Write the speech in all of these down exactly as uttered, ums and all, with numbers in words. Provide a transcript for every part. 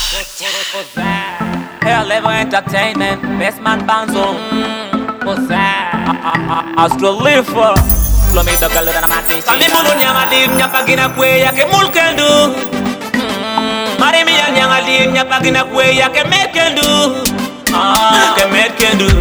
Hair level entertainment, best man Banzo. Astrolifer, flow me the girl that I'm at. Kami mulu nyanga dim nyapa gina kwe ya ke mulkendu. Mari mi nyanga dim nyapa gina kwe ya ke mekendu. Ah, ke mekendu.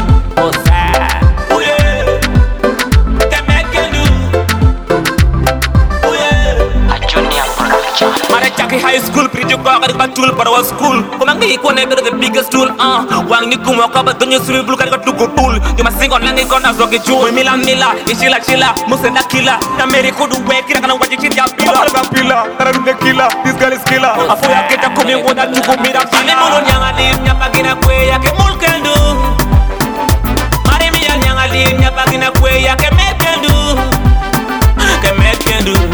High school, pretty go got a tool for our school. Come and get connected to the biggest tool. Uh, one Niku Mokaba, don't you see blue got to go pool. You must sing on Langi Gonna Rocky Joe, Mila Mila, Ishila Chilla, Musenda Killer, America to wake it and watch it in your pillar. Pillar, the killer, this girl is killer. I feel I get a coming with that to go meet up. I'm on Yangalim, Yapagina Quay, I can mulk and do. Marimia Yangalim, Yapagina Quay, I can make and do. Can make and do.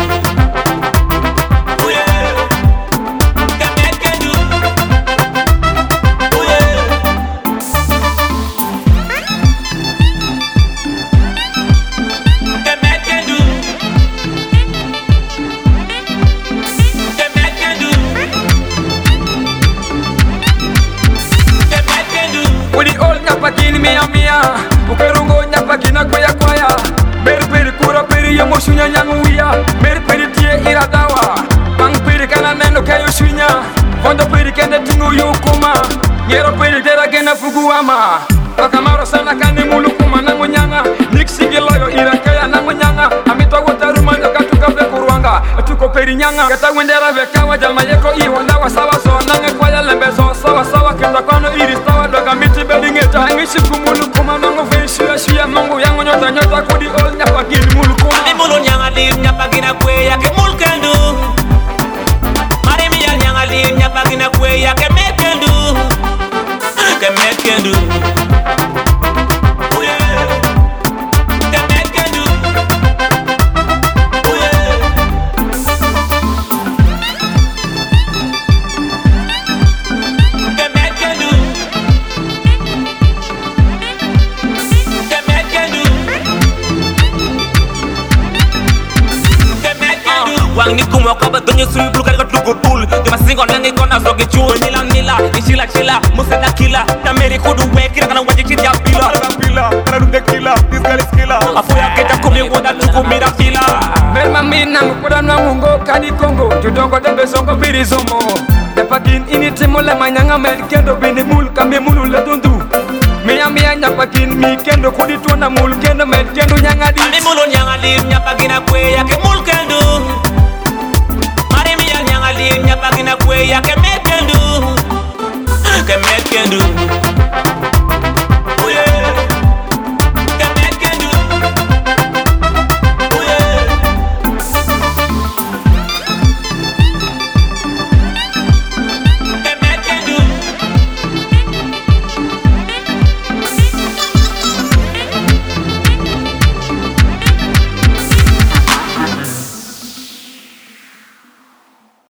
Ukerungo nyapa gina kwaya kwaya Beri peri kura peri ya mosunya nyangu wia Beri peri tie ira dawa Bang peri kana neno kayo sunya Fondo peri kende tungu yukuma Nyero peri tera gena fugu ama Pakamaro sana kani mulu kuma nangu nyanga Niksi giloyo ira kaya nangu nyanga Amito wotaruma nyaka tukafe kuruanga Tuko peri nyanga Kata wendera vekawa jama yeko iwa ndawa sawa so Nange kwaya lembe so sawa sawa Kenda kwano iri sawa doga miti bedingeta Ngishi kumulu kuma nangu Shia shia mangu yangu nyota nyota kudi ol nyapa gini mulu kuma Kami mulu nyanga dim nyapa gina kwe ya ke mulkendu. Mari mi ya nyanga dim nyapa gina kwe ya ke mekendu. Ke mekendu. Wang ni kumo kaba donyo sui blue kari got lugo pool. You must sing on langi kona zoge chuo Nila nila, ishila chila, musenda kila Tameri kudu weki rakana waji chiti ya pila Pila, kana dunde kila, this girl is killer Afuya keta kumi wada tuku mira pila Melma mina mkuda na mungo kadi kongo Judongo debe zongo biri zomo Depakin ini timole manyanga melkendo Bini mul kambi mulu letundu Mia mia nyapa kin mi kendo kudi tuana mul kendo melkendo nyanga di Kami mulu nyanga lim nyapa gina kwe ya ke mul kendo. Nyapa gina kwe ya ke mekendu. Ke mekendu.